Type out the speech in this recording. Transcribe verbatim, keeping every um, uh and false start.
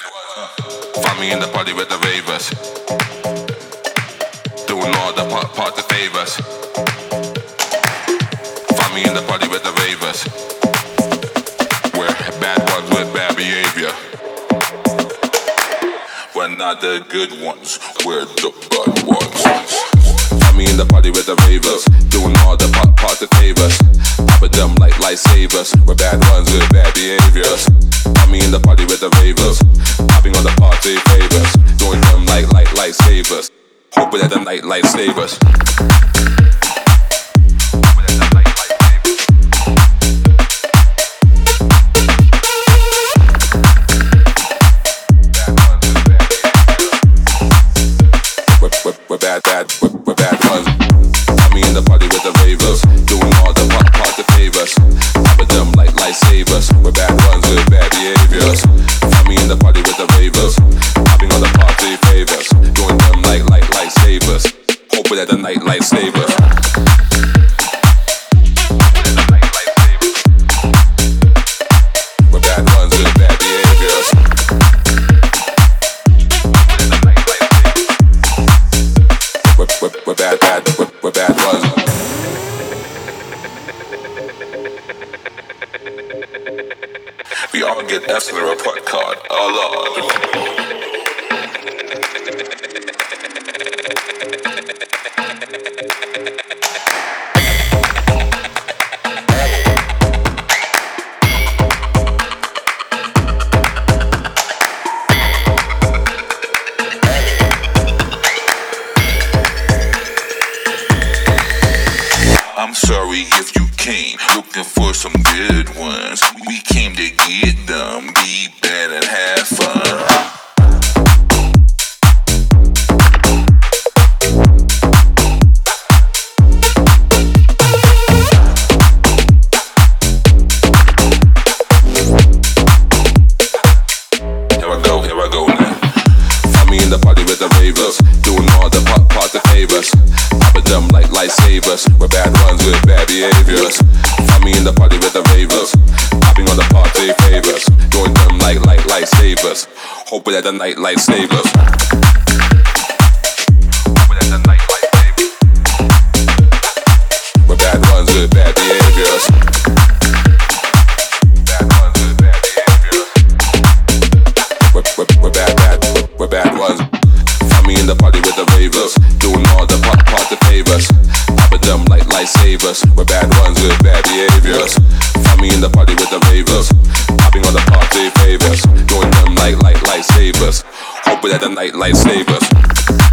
Find me in the party with the ravers, doing all the part, part the favors. Find me in the party with the ravers, we're bad ones with bad behavior. We're not the good ones, we're the bad ones. Find me in the party with the ravers, doing all the part, part the favors. Popping them like lifesavers, we're bad ones with bad behaviors. Find me in the party with the ravers, popping on the party favors, doing them like like lifesavers. Hoping that the night lifesavers. We're bad, bad, we're, we're bad ones. Find me in the party with the ravers, doing all the part, part the favors. Popping them like lifesavers, we're bad ones with bad behaviors. Find me in the party with the ravers, popping on the party favors, doing them like like lifesavers. Hoping that the night lifesavers. We're bad ones with bad behaviors. We're, we're, we're bad, bad, we're, we're bad ones. We all get F's in the report card. Oh Lord. I'm sorry if you came looking for some good ones. We came to get them, be bad and have fun. Here I go, here I go now. Find me in the party with the ravers, doing all the part, part the favors. Popping them like lifesavers, we're bad ones with bad behaviors. Find me in the party with the ravers, popping on the party favors, doing them like like lifesavers. Hoping that the night lifesavers. Hoping that the night lifesavers. We're bad ones with bad behaviors. Bad ones with bad behaviors. We're, we're, we're bad, bad, we're, we're bad ones. Find me in the party with the ravers, doing all the part, part the favors. Popping them like lifesavers, we're bad ones with bad behaviors. Find me in the party with the ravers, popping on the party favors, doing them like like lifesavers. Hoping that the night lifesavers.